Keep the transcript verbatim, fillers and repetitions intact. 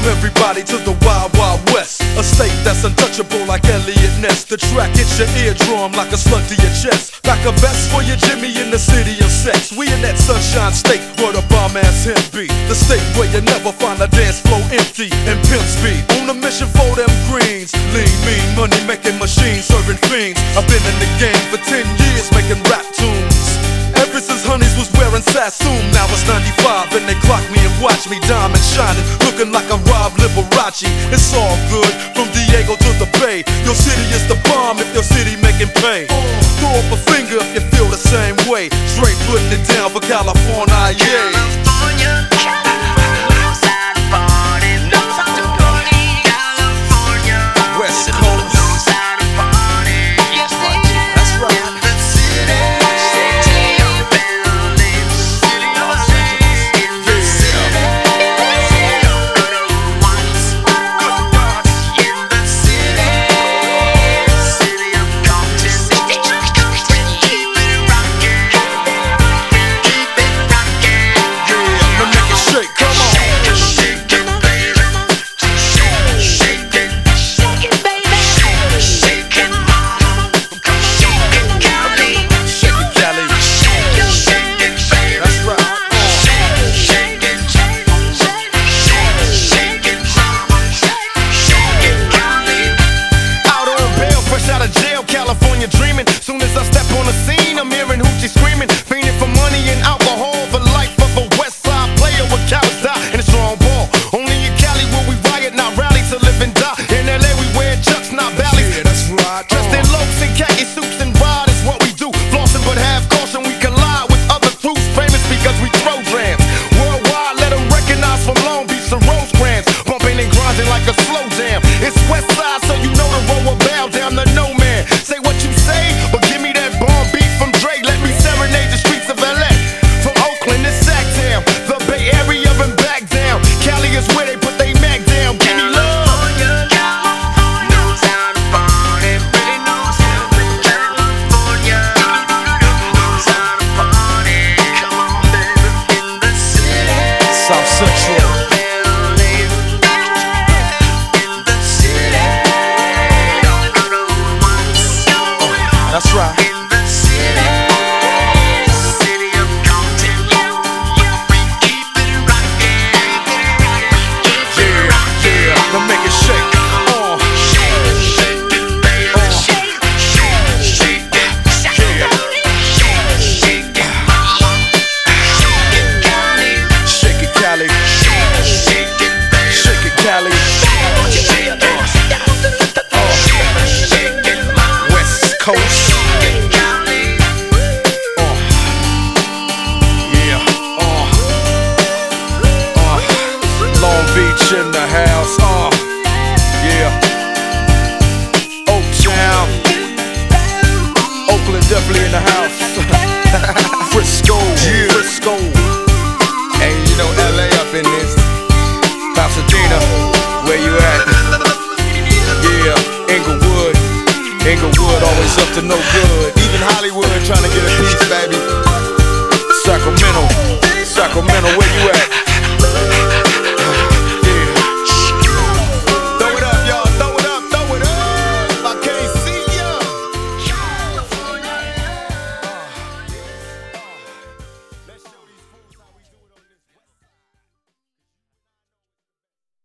everybody to the Wild Wild West, a state that's untouchable like Elliot Ness. The track hits your eardrum like a slug to your chest. Back a vest for your Jimmy in the city of sex. We in that sunshine state where the bomb ass him be. The state where you never find a dance floor empty and pimp speed. On a mission for them greens. Lean, mean, money making machines serving fiends. I've been in the game for ten years making rap tunes. Ever since Honeys was wearing Sassoon. Now it's ninety-five and they clock me and watch me diamond shining, looking like a Rob Liberace. It's all good from Diego to the Bay. Your city is the bomb if your city making pay. Throw up a finger if you feel the same way. Straight putting it down for California, yeah. California, knows how to party, knows how to party. California, West Coast, knows how to party. that's right, that's right. In the city, city of buildings, city of lights. In the city, city of good old ones, good thoughts. In the city, city of Compton, keep it rockin', keep it rockin'. Now make it shake, come on. Shake it, shake it, baby. Shake, shake it, shake it, baby. Shake it, mama. Shake it, Cali. Shake it, Cali. Shake it, shake it, baby. That's right. Shake, shake it, shake, shake, shake it, mama. Shake it, Cali. Out on bail, fresh out of jail, California dreaming. Soon as I step on the scene, I'm hearing hoochie screaming, fiending for money and alcohol. The life of a West Side player with cowards die in a strong ball. Only in Cali will we riot, not rally to live and die. In L A we wear chucks, not valleys. Yeah, that's right. Dressed in locs and khaki suits and ride is what we do. Flossing but have caution, we collide with other crews. Famous because we throw drams. Worldwide, let them recognize from Long Beach to Rosecrans. Bumping and grinding like a slow jam. It's West Side, so you know the road will bow down to no man. Say what you say, but give me that bomb beat from Dre. Let me serenade the streets of L A. From Oakland to Sacktown, the Bay Area and back down. Cali is where they put they Mac down. Give me love. California, knows how to party, really knows how to. California, knows how to party. Come on, baby, in the city. South Central. Building, in the city. Good old ones. That's right. In the city, city of Compton. We keep it rockin', keep it rockin'. Yeah, now make it shake. Uh, Shake, shake it, baby. Shake, shake, shake it, shake it, shake it, mama. Shake it, Cali. shake it, Cali. Shake, shake it, baby. Shake it, Cali. Shake it, shake it, mama. West Coast. Shake it, Cali. Uh, yeah. Uh, uh, Long Beach in the house. Uh, yeah. Oaktown. Oakland definitely in the house.